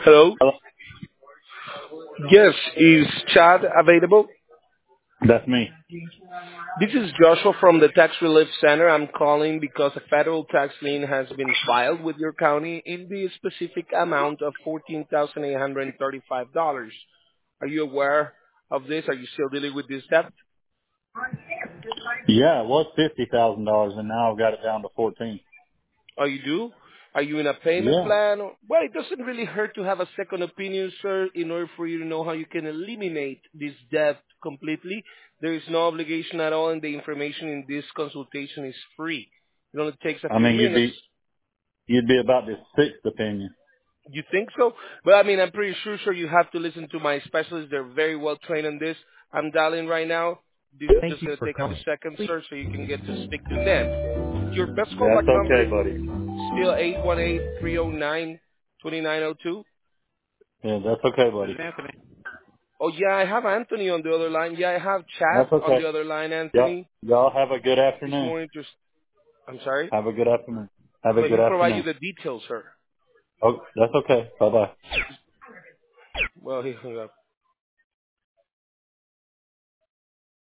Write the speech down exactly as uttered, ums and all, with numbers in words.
Hello? Hello? Yes, is Chad available? That's me. This is Joshua from the Tax Relief Center. I'm calling because a federal tax lien has been filed with your county in the specific amount of fourteen thousand eight hundred thirty-five dollars. Are you aware of this? Are you still dealing with this debt? Yeah, it was fifty thousand dollars, and now I've got it down to fourteen. Oh, you do? Are you in a payment Yeah. plan? Well, it doesn't really hurt to have a second opinion, sir, in order for you to know how you can eliminate this debt completely. There is no obligation at all, and the information in this consultation is free. It only takes a I few mean, you'd minutes. be you'd be about the sixth opinion. You think so? But I mean, I'm pretty sure, sir, you have to listen to my specialists. They're very well trained on this. I'm dialing right now. This is Thank just you going to for take a few calling. seconds, Please. sir, so you can get to speak to them. Your best That's callback number, okay, buddy. still eight one eight, three oh nine, two nine zero two. Yeah, that's okay, This is buddy. Anthony. Oh, yeah, I have Anthony on the other line. Yeah, I have Chad That's on okay. the other line, Y'all, Anthony. y'all have a good He's afternoon. more interested. I'm sorry? Have a good afternoon. Have a Well, good he'll provide you afternoon. the details, sir. Oh, that's okay. Bye bye. Well, he hung up.